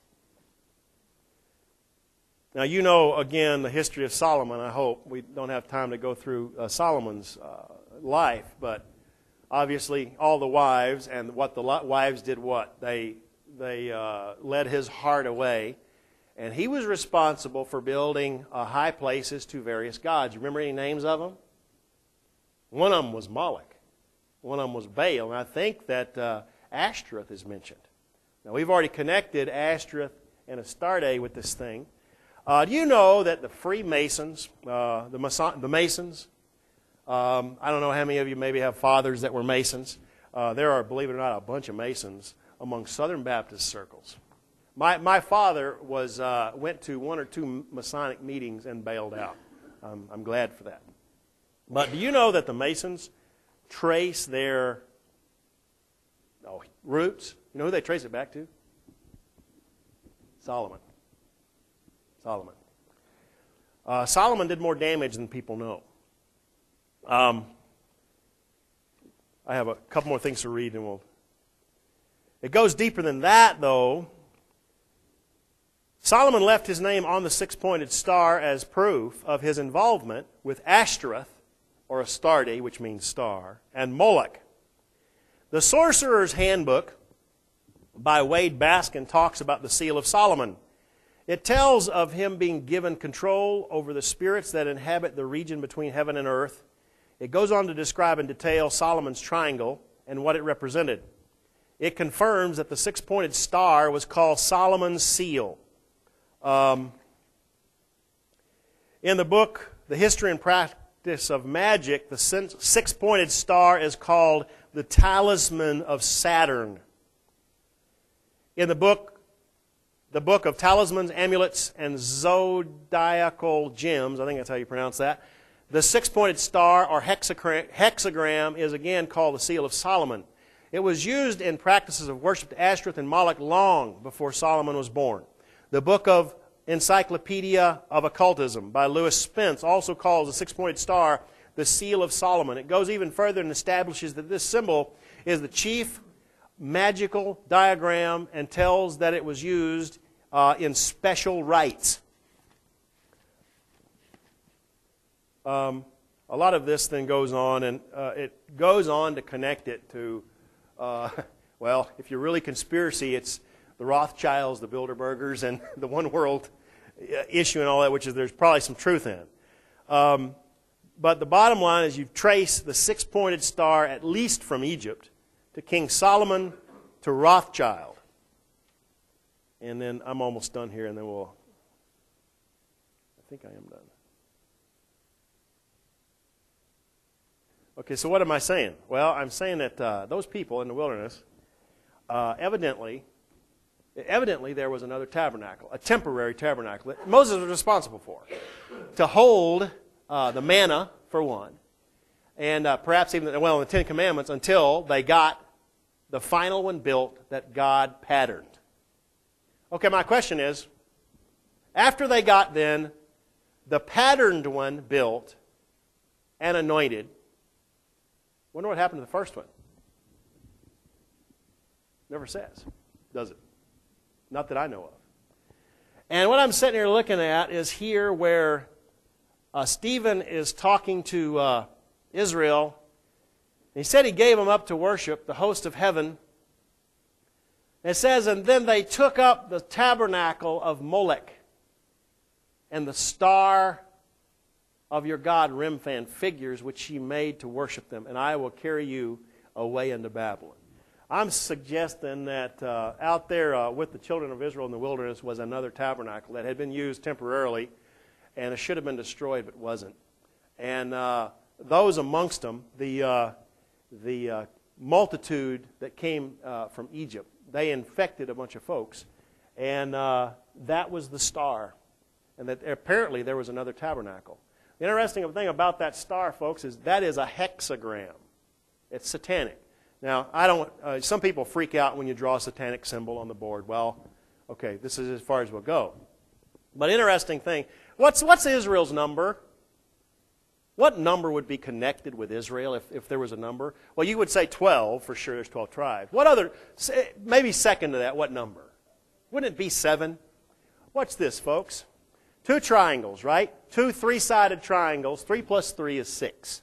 Now, you know, again, the history of Solomon, I hope. We don't have time to go through uh, Solomon's uh, life, but obviously, all the wives, and what the wives did what? They, they uh, led his heart away. And he was responsible for building uh, high places to various gods. You remember any names of them? One of them was Moloch. One of them was Baal. And I think that uh, Ashtoreth is mentioned. Now, we've already connected Ashtoreth and Astarte with this thing. Uh, do you know that the Freemasons, uh, the, Mason- the Masons, Um, I don't know how many of you maybe have fathers that were Masons. Uh, there are, believe it or not, a bunch of Masons among Southern Baptist circles. My my father was uh, went to one or two Masonic meetings and bailed out. Um, I'm glad for that. But do you know that the Masons trace their oh, roots? You know who they trace it back to? Solomon. Solomon. Uh, Solomon did more damage than people know. Um, I have a couple more things to read, and we'll. It goes deeper than that, though. Solomon left his name on the six-pointed star as proof of his involvement with Ashtoreth, or Astarte, which means star, and Moloch. The Sorcerer's Handbook by Wade Baskin talks about the seal of Solomon. It tells of him being given control over the spirits that inhabit the region between heaven and earth. It goes on to describe in detail Solomon's triangle and what it represented. It confirms that the six-pointed star was called Solomon's seal. Um, in the book, The History and Practice of Magic, the six-pointed star is called the Talisman of Saturn. In the book, the book of Talismans, Amulets, and Zodiacal Gems, I think that's how you pronounce that, the six-pointed star or hexagram, hexagram is again called the Seal of Solomon. It was used in practices of worship to Ashtoreth and Moloch long before Solomon was born. The book of Encyclopedia of Occultism by Lewis Spence also calls the six-pointed star the Seal of Solomon. It goes even further and establishes that this symbol is the chief magical diagram and tells that it was used uh, in special rites. Um, a lot of this then goes on, and uh, it goes on to connect it to, uh, well, if you're really conspiracy, it's the Rothschilds, the Bilderbergers, and the One World issue and all that, which is there's probably some truth in. Um, but the bottom line is you've traced the six-pointed star, at least from Egypt, to King Solomon, to Rothschild. And then I'm almost done here, and then we'll, I think I am done. Okay, so what am I saying? Well, I'm saying that uh, those people in the wilderness, uh, evidently, evidently there was another tabernacle, a temporary tabernacle that Moses was responsible for, to hold uh, the manna, for one, and uh, perhaps even, well, the Ten Commandments, until they got the final one built that God patterned. Okay, my question is, after they got then the patterned one built and anointed, wonder what happened to the first one? Never says, does it? Not that I know of. And what I'm sitting here looking at is here where uh, Stephen is talking to uh, Israel. He said he gave them up to worship the host of heaven. It says, and then they took up the tabernacle of Molech and the star of your god Remphan, figures which he made to worship them, and I will carry you away into Babylon. I'm suggesting that uh, out there uh, with the children of Israel in the wilderness was another tabernacle that had been used temporarily, and it should have been destroyed but wasn't. And uh, those amongst them, the, uh, the uh, multitude that came uh, from Egypt, they infected a bunch of folks, and uh, that was the star, and that apparently there was another tabernacle. The interesting thing about that star, folks, is that is a hexagram. It's satanic. Now, I don't. Uh, some people freak out when you draw a satanic symbol on the board. Well, okay, this is as far as we'll go. But interesting thing, what's what's Israel's number? What number would be connected with Israel if, if there was a number? Well, you would say twelve for sure. There's twelve tribes. What other? Maybe second to that. What number? Wouldn't it be seven? What's this, folks? Two triangles, right? Two three-sided triangles. Three plus three is six.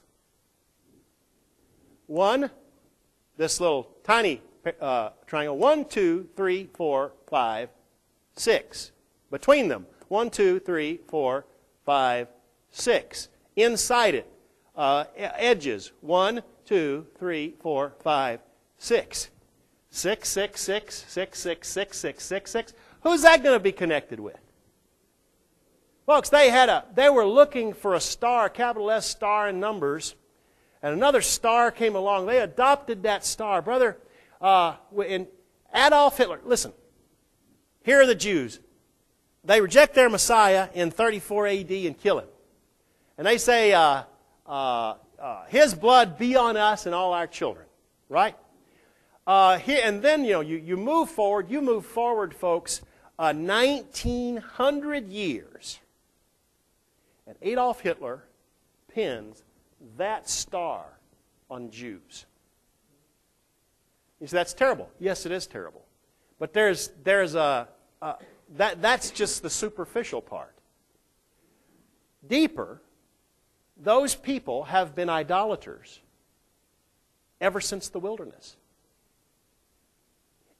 One, this little tiny uh, triangle. One, two, three, four, five, six. Between them, one, two, three, four, five, six. Inside it, uh, edges. One, two, three, four, five, six. Six, six, six, six, six, six, six, six, six. Who's that going to be connected with? Folks, they had a they were looking for a star, capital S star in Numbers, and another star came along. They adopted that star. Brother, uh, in Adolf Hitler, listen, here are the Jews. They reject their Messiah in thirty-four A D and kill him. And they say, uh, uh, uh, his blood be on us and all our children, right? Uh, here, and then, you know, you, you move forward, you move forward, folks, uh, nineteen hundred years. And Adolf Hitler pins that star on Jews. You say, that's terrible. Yes, it is terrible. But there's, there's a, a that, that's just the superficial part. Deeper, those people have been idolaters ever since the wilderness.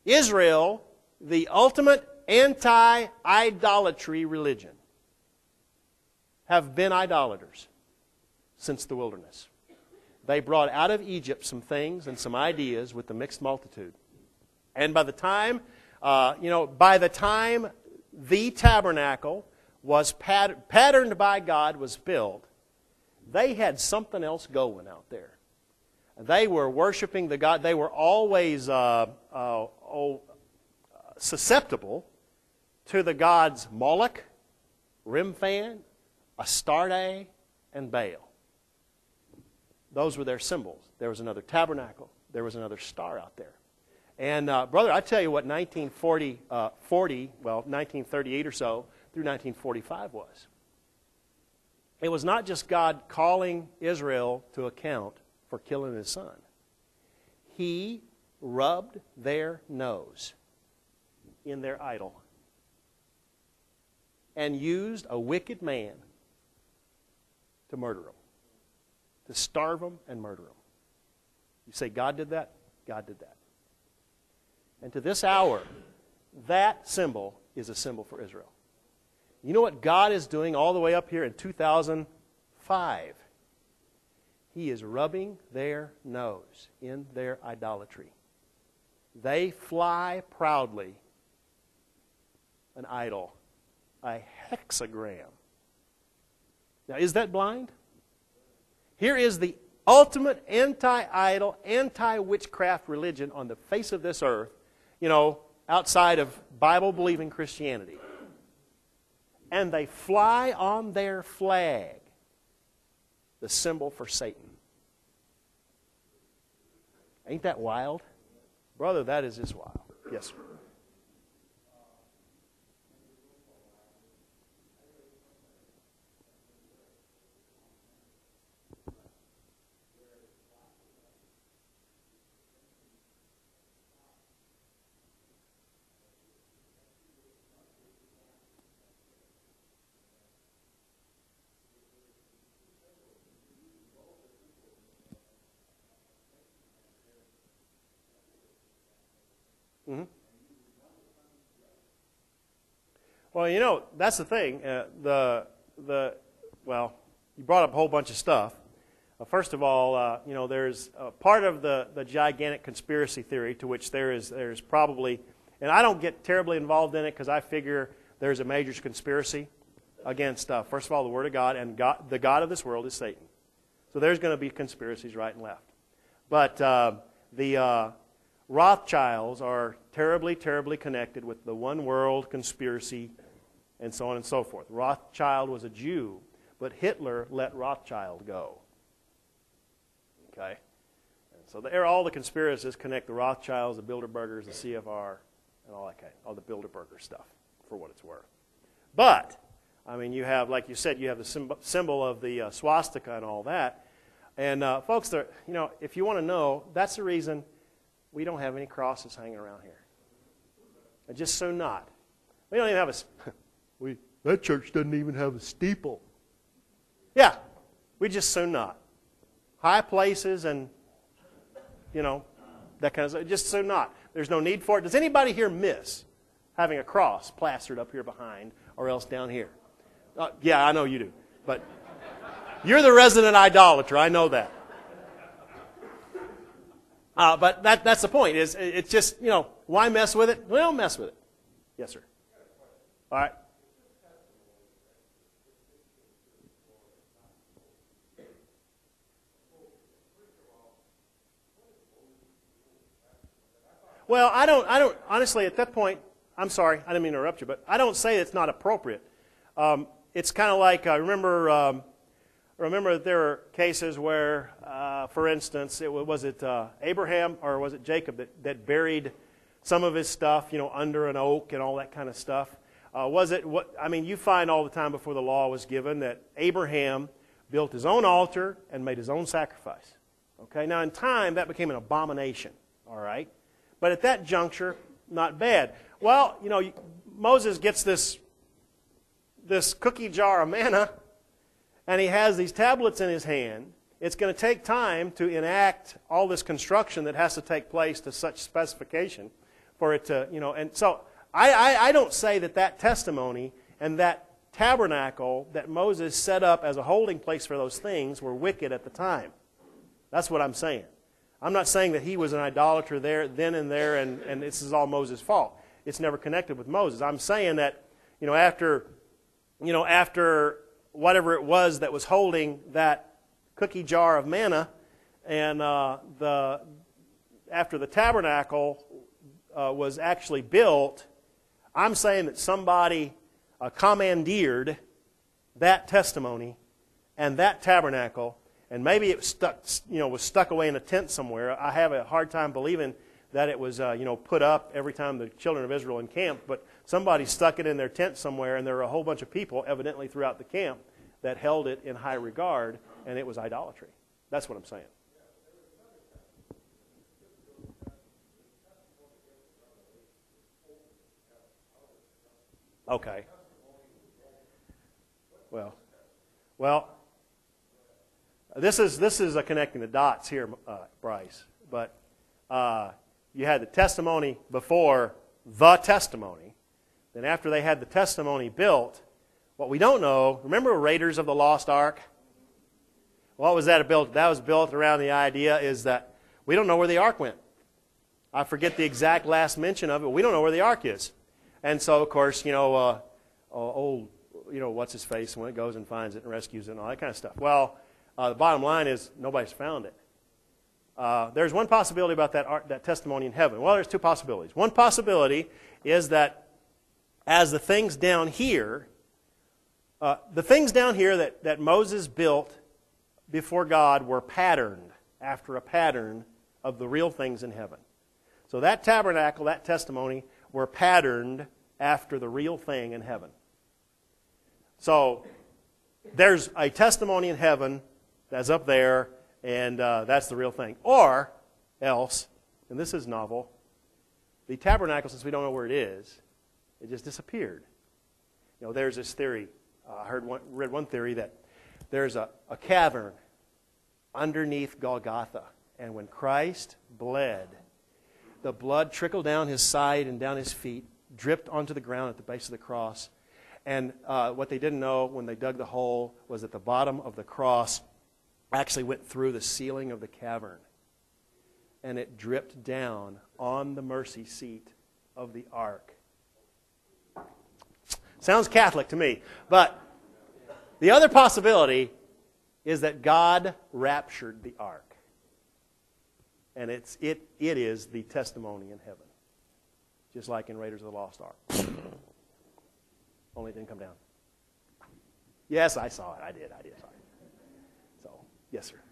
Israel, the ultimate anti-idolatry religion, have been idolaters since the wilderness. They brought out of Egypt some things and some ideas with the mixed multitude. And by the time, uh, you know, by the time the tabernacle was pat- patterned by God, was built, they had something else going out there. They were worshiping the God. They were always uh, uh, oh, susceptible to the gods Moloch, Remphan, Astarte, and Baal. Those were their symbols. There was another tabernacle. There was another star out there. And uh, brother, I tell you what nineteen forty, uh, forty, well, nineteen thirty-eight or so through nineteen forty-five was. It was not just God calling Israel to account for killing his son. He rubbed their nose in their idol and used a wicked man to murder them, to starve them and murder them. You say God did that? God did that. And to this hour, that symbol is a symbol for Israel. You know what God is doing all the way up here in two thousand five? He is rubbing their nose in their idolatry. They fly proudly an idol, a hexagram. Now, is that blind? Here is the ultimate anti-idol, anti-witchcraft religion on the face of this earth, you know, outside of Bible-believing Christianity. And they fly on their flag the symbol for Satan. Ain't that wild? Brother, that is just wild. Yes, sir. Mm-hmm. Well, you know, that's the thing. Uh, the the well, you brought up a whole bunch of stuff. Uh, first of all, uh, you know, there's uh, part of the, the gigantic conspiracy theory to which there is there's probably, and I don't get terribly involved in it because I figure there's a major conspiracy against, uh, first of all, the Word of God, and God, the God of this world is Satan. So there's going to be conspiracies right and left. But uh, the uh, Rothschilds are terribly, terribly connected with the one world conspiracy and so on and so forth. Rothschild was a Jew, but Hitler let Rothschild go. Okay? And so there, all the conspiracies connect the Rothschilds, the Bilderbergers, the C F R, and all that kind, all the Bilderberger stuff, for what it's worth. But, I mean, you have, like you said, you have the symbol of the uh, swastika and all that. And uh, folks, you know, if you want to know, that's the reason we don't have any crosses hanging around here. And just so not. We don't even have a... we, that church doesn't even have a steeple. Yeah, we just so not. High places and, you know, that kind of stuff. Just so not. There's no need for it. Does anybody here miss having a cross plastered up here behind or else down here? Uh, yeah, I know you do. But you're the resident idolater. I know that. Uh, but that, that's the point. Is it's just, you know, why mess with it? Well, mess with it. Yes, sir. All right. Well, I don't, I don't, honestly, at that point, I'm sorry, I didn't mean to interrupt you, but I don't say it's not appropriate. Um, it's kind of like, I remember... Um, Remember that there are cases where, uh, for instance, it was, was it uh, Abraham or was it Jacob that, that buried some of his stuff, you know, under an oak and all that kind of stuff? Uh, was it what? I mean, you find all the time before the law was given that Abraham built his own altar and made his own sacrifice. Okay, now in time that became an abomination. All right, but at that juncture, not bad. Well, you know, Moses gets this this cookie jar of manna. And he has these tablets in his hand. It's going to take time to enact all this construction that has to take place to such specification for it to, you know, and so I, I, I don't say that that testimony and that tabernacle that Moses set up as a holding place for those things were wicked at the time. That's what I'm saying. I'm not saying that he was an idolater there, then and there, and, and this is all Moses' fault. It's never connected with Moses. I'm saying that, you know, after, you know, after whatever it was that was holding that cookie jar of manna, and uh, the after the tabernacle uh, was actually built, I'm saying that somebody uh, commandeered that testimony and that tabernacle, and maybe it was stuck, you know, was stuck away in a tent somewhere. I have a hard time believing that it was, uh, you know, put up every time the children of Israel encamped, but somebody stuck it in their tent somewhere, and there were a whole bunch of people, evidently throughout the camp, that held it in high regard, and it was idolatry. That's what I'm saying. Okay. Well, well, this is this is a connecting the dots here, uh, Bryce. But uh, you had the testimony before the testimony. Then after they had the testimony built, what we don't know. Remember Raiders of the Lost Ark? What was that built? That was built around the idea is that we don't know where the ark went. I forget the exact last mention of it. We don't know where the ark is. And so, of course, you know, uh, old, you know, what's his face when it goes and finds it and rescues it and all that kind of stuff. Well, uh, the bottom line is nobody's found it. Uh, there's one possibility about that art, that testimony in heaven. Well, there's two possibilities. One possibility is that as the things down here, uh, the things down here that, that Moses built before God were patterned after a pattern of the real things in heaven. So that tabernacle, that testimony, were patterned after the real thing in heaven. So there's a testimony in heaven that's up there, and uh, that's the real thing. Or else, and this is novel, the tabernacle, since we don't know where it is, it just disappeared. You know, there's this theory. Uh, I heard one, read one theory that there's a, a cavern underneath Golgotha, and when Christ bled, the blood trickled down his side and down his feet, dripped onto the ground at the base of the cross. And uh, what they didn't know when they dug the hole was that the bottom of the cross actually went through the ceiling of the cavern. And it dripped down on the mercy seat of the ark. Sounds Catholic to me. But the other possibility is that God raptured the ark. And it's, it, it is the testimony in heaven. Just like in Raiders of the Lost Ark. Only it didn't come down. Yes, I saw it. I did. I did. Sorry. So, yes, sir.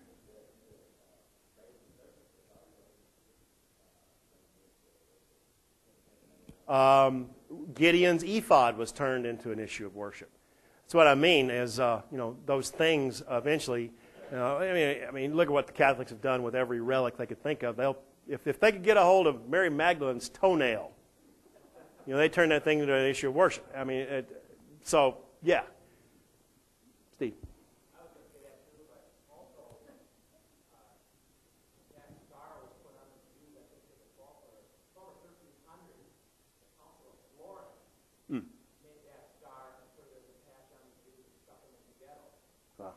Um, Gideon's ephod was turned into an issue of worship. That's what I mean is, uh, you know, those things eventually... You know, I mean, I mean, look at what the Catholics have done with every relic they could think of. They'll, if, if they could get a hold of Mary Magdalene's toenail, you know, they turn that thing into an issue of worship. I mean, it, so yeah. Steve. I was going to say that too, but also uh, that star was put on the Jews. I think it was twelve or thirteen hundred. The Council of Florida mm. made that star and put it as a patch on the Jews and stuck them in the ghetto. Wow.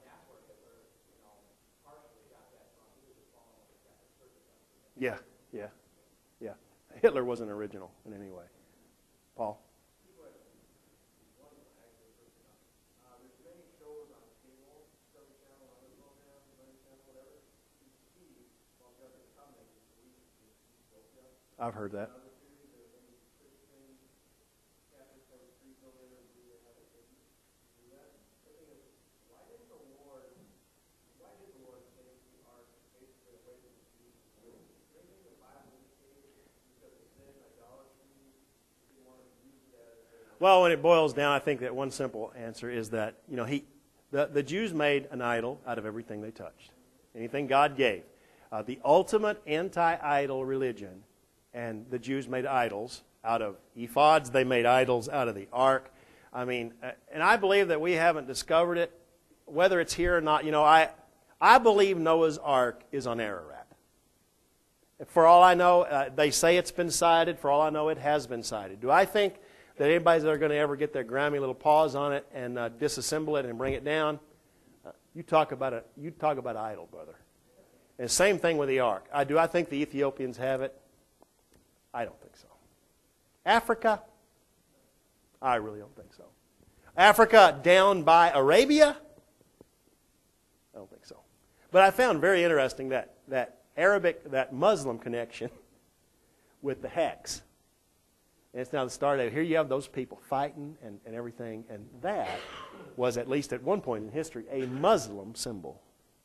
Yeah, yeah, yeah. Hitler wasn't original in any way. Paul? I've heard that. Well, when it boils down, I think that one simple answer is that, you know, he, the, the Jews made an idol out of everything they touched. Anything God gave. Uh, the ultimate anti-idol religion, and the Jews made idols out of ephods. They made idols out of the ark. I mean, uh, and I believe that we haven't discovered it, whether it's here or not. You know, I, I believe Noah's ark is on Ararat. For all I know, uh, they say it's been sighted. For all I know, it has been sighted. Do I think that anybody's ever going to ever get their grimy little paws on it and uh, disassemble it and bring it down? Uh, you talk about a you talk about idol, brother. And same thing with the ark. I, do I think the Ethiopians have it? I don't think so. Africa? I really don't think so. Africa down by Arabia? I don't think so. But I found very interesting that, that Arabic, that Muslim connection with the hex. And it's now the start of it. Here you have those people fighting and, and everything. And that was, at least at one point in history, a Muslim symbol.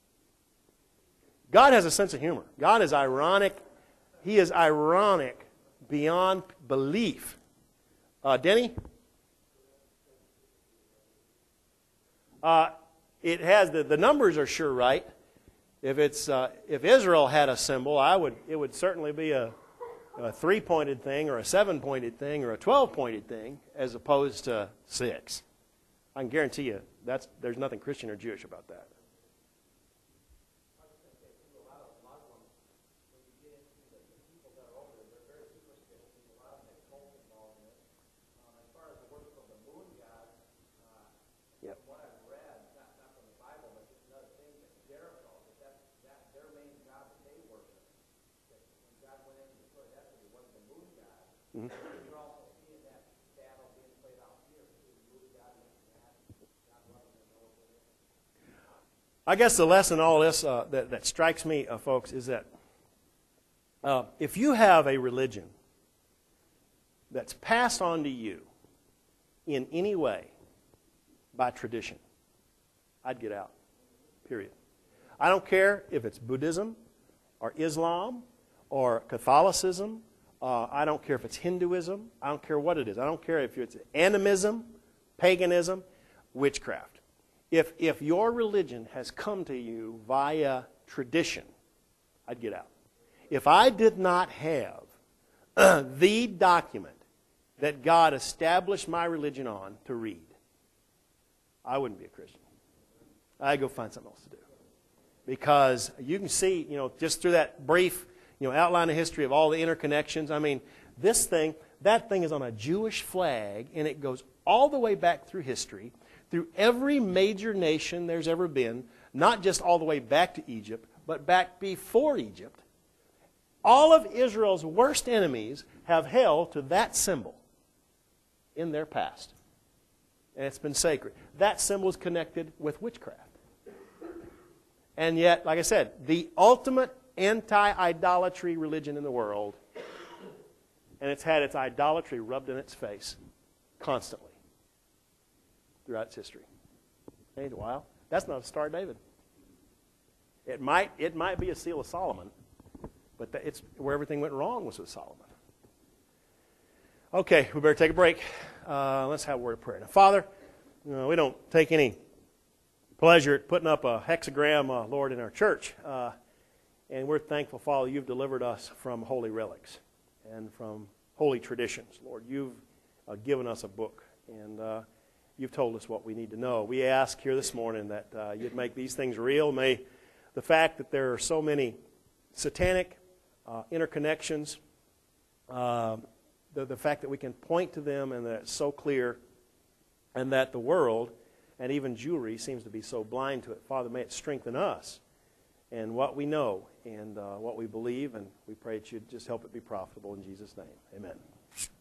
God has a sense of humor. God is ironic. He is ironic beyond belief. Uh, Denny? Uh, it has the, the numbers are sure right. If it's uh, if Israel had a symbol, I would it would certainly be a, a three-pointed thing or a seven-pointed thing or a twelve-pointed thing as opposed to six. I can guarantee you that's there's nothing Christian or Jewish about that. Mm-hmm. I guess the lesson in all this uh, that, that strikes me, uh, folks, is that uh, if you have a religion that's passed on to you in any way by tradition, I'd get out, period. I don't care if it's Buddhism or Islam or Catholicism. Uh, I don't care if it's Hinduism. I don't care what it is. I don't care if it's animism, paganism, witchcraft. If, if your religion has come to you via tradition, I'd get out. If I did not have uh, the document that God established my religion on to read, I wouldn't be a Christian. I'd go find something else to do. Because you can see, you know, just through that brief You know, outline a history of all the interconnections. I mean, this thing, that thing is on a Jewish flag, and it goes all the way back through history, through every major nation there's ever been, not just all the way back to Egypt, but back before Egypt. All of Israel's worst enemies have held to that symbol in their past. And it's been sacred. That symbol is connected with witchcraft. And yet, like I said, the ultimate anti-idolatry religion in the world, and it's had its idolatry rubbed in its face constantly throughout its history. Hey, wow, that's not a Star of David. It might it might be a seal of Solomon, but it's where everything went wrong was with Solomon. Okay, we better take a break. Uh, let's have a word of prayer. Now, Father, you know, we don't take any pleasure at putting up a hexagram, uh, Lord, in our church. Uh, And we're thankful, Father, you've delivered us from holy relics and from holy traditions. Lord, you've uh, given us a book, and uh, you've told us what we need to know. We ask here this morning that uh, you'd make these things real. May the fact that there are so many satanic uh, interconnections, uh, the, the fact that we can point to them and that it's so clear, and that the world and even Jewry seems to be so blind to it. Father, may it strengthen us and what we know and uh, what we believe, and we pray that you'd just help it be profitable in Jesus' name. Amen.